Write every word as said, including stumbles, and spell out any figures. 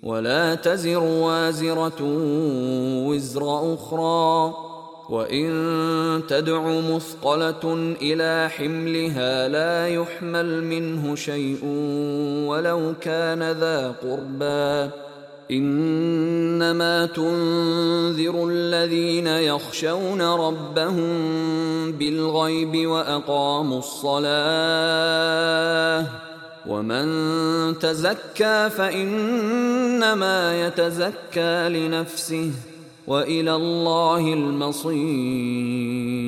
ولا تزر وازرة وزر أخرى، وإن تدع مثقلة إلى حملها لا يحمل منه شيء ولو كان ذا قربى، إنما تنذر الذين يخشون ربهم بالغيب وأقاموا الصلاة، ومن تزكى فإنما يتزكى لنفسه، وإلى الله المصير.